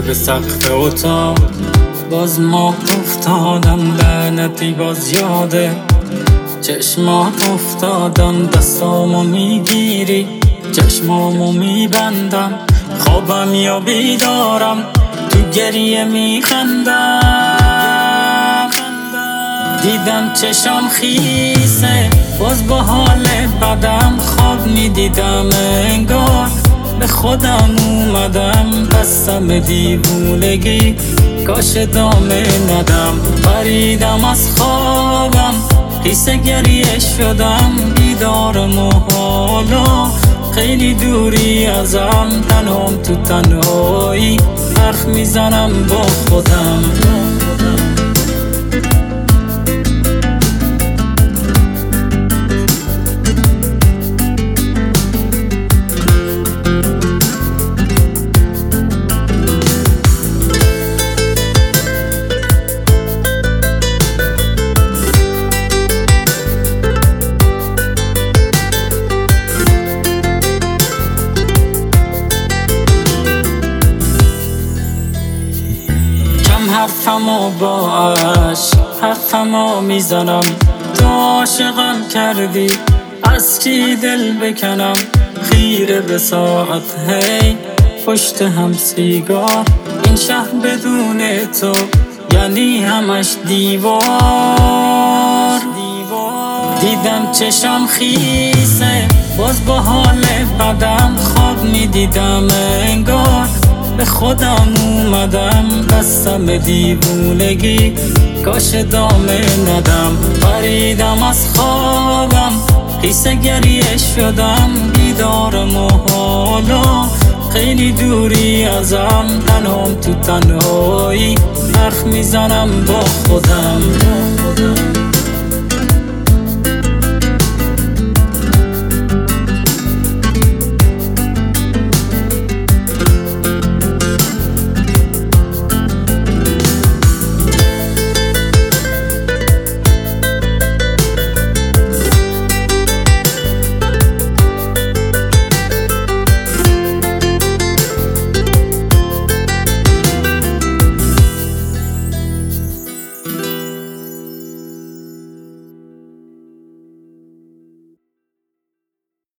به سقف اتاق باز ما افتادم، لعنتی باز یاده چشمات افتادم. دستامو میگیری چشمامو میبندم، خوابم یا بیدارم تو گریه میخندم. دیدم چشام خیسه باز با حال بدم، خواب میدیدم انگار به خودم اومدم. بستم دیوونگی کاش ادامه ندم، پریدم از خوابم قیصه گریه شدم. بیدارم و حالا خیلی دوری ازم، تنهام تو تنهایی حرف میزنم با خودم. حرفمو با عشق حرفمو میزنم، تو عاشقم کردی از کی دل بکنم. خیره به ساعت هی پشت هم سیگار، این شهر بدون تو یعنی همش دیوار. دیدم چشام خیسه باز با حال بدم، خواب میدیدم انگار به خودم اومدم. بستم دیوونگی کاش ادامه ندم، پریدم از خوابم قیصه گریه شدم. بیدارم و حالا خیلی دوری ازم، تنهام تو تنهایی حرف میزنم با خودم.